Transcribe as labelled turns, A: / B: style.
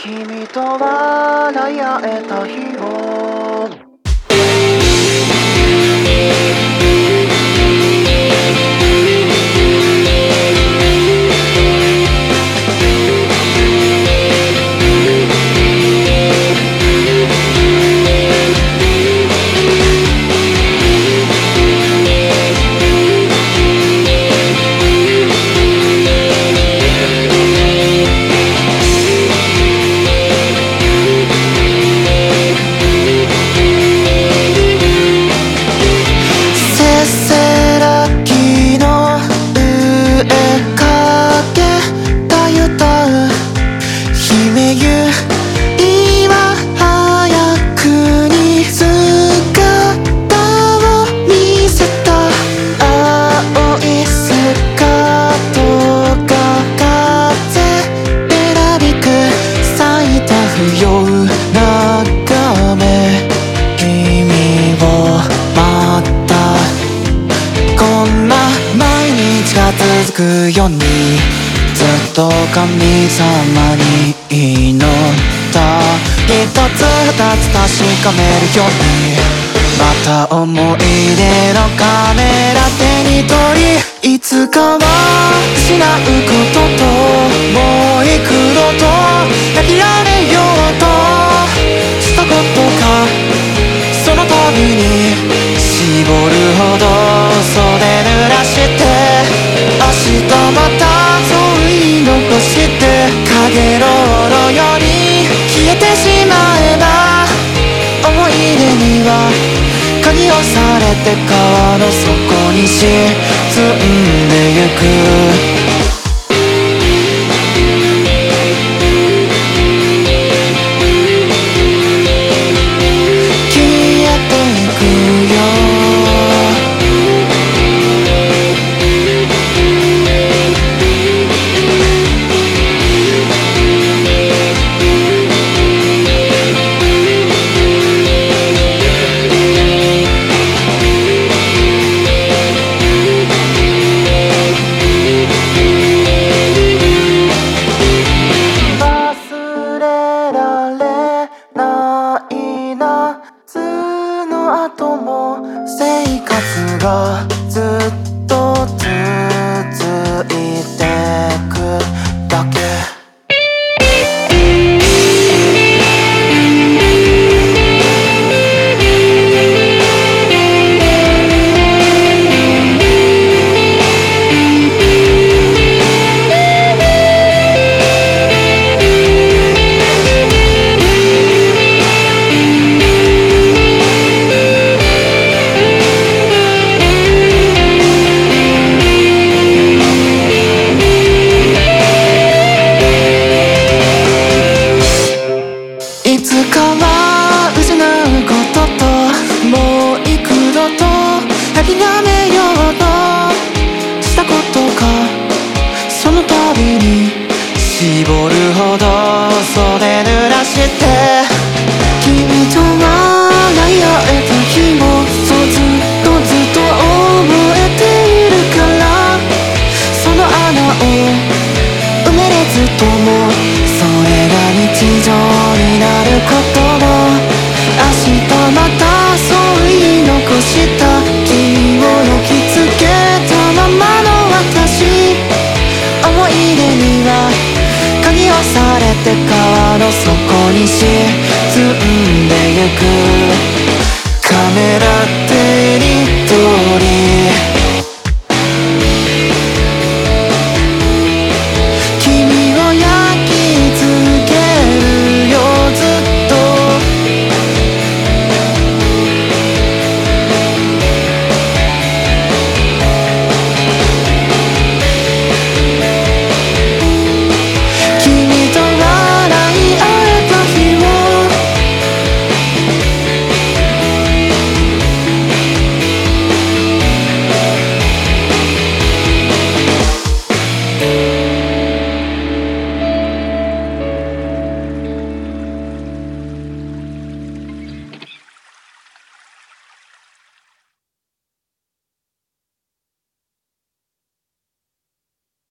A: 君と笑い合えた日を続くようにずっと神様に祈った一つ二つ確かめるようにまた思い出のカメラ手に取りいつかは失うことともう幾度と諦めようとしたことかその度に絞るほど袖濡らして明日また遠い残して影のろより消えてしまえば思い出には鍵をされて川の底に沈んでゆく生活がずっと続いてくだけいつかは失うことともう幾度と諦めようとしたことかその度に絞るほど袖濡らして君と笑い合えた日もそうずっとずっと覚えているからその穴を埋めれずともそれが日常になることも明日またそう言い残した君を焼き付けたままの私思い出には鍵をされて川の底に沈んでゆくカメラ手に取り